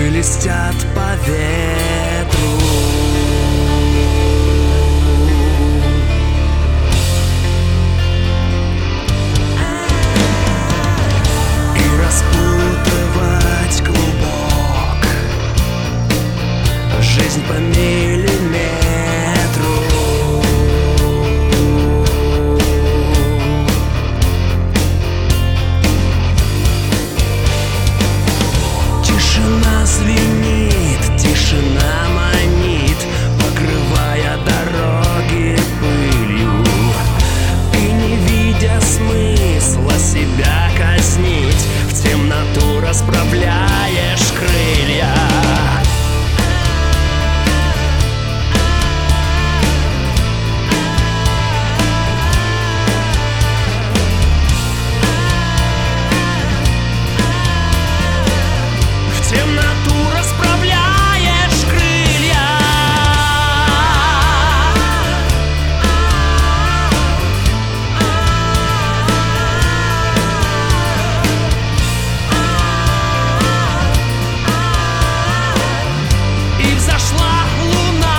шелестят по ветру. И распутывать клубок, жизнь по миллиметру. Тишина звенит, тишина манит, покрывая дороги пылью. И не видя смысла себя казнить, в темноту расправляешь крылья. В темноту расправляешь крылья. И взошла луна.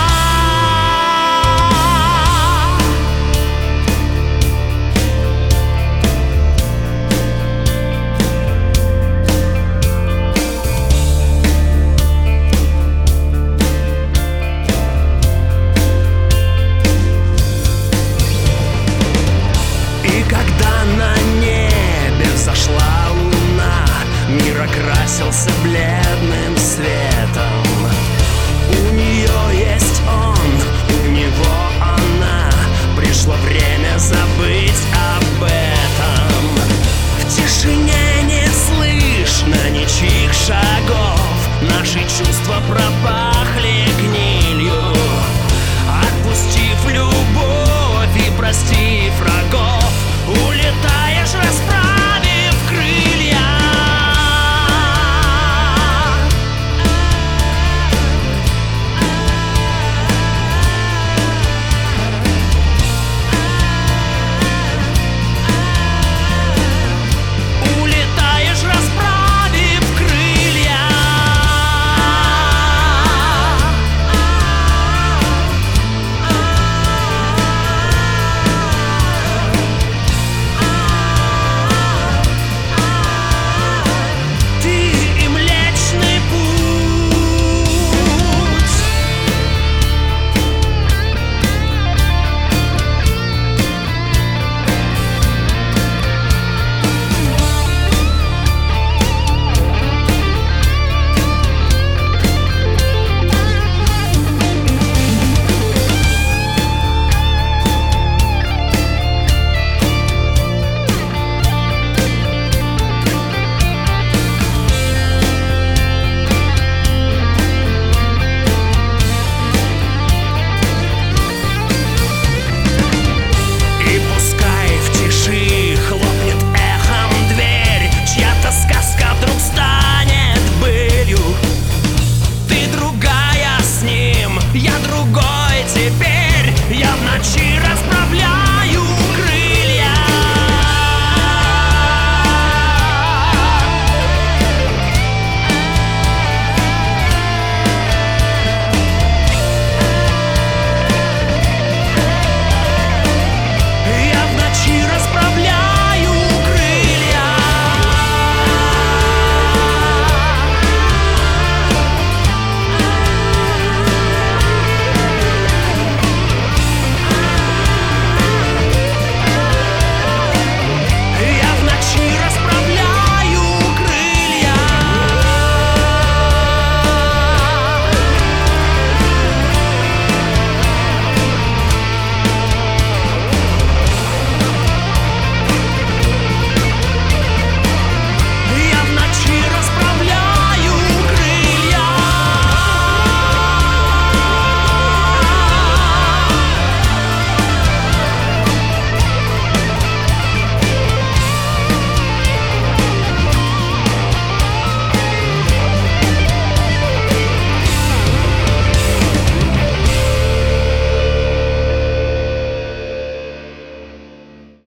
И когда на небе взошла луна, мир окрасился бледным светом. У нее есть он, у него она. Пришло время забыть об этом. В тишине не слышно ничьих шагов. Наши чувства пропахли гнилью. Отпустив любовь и простив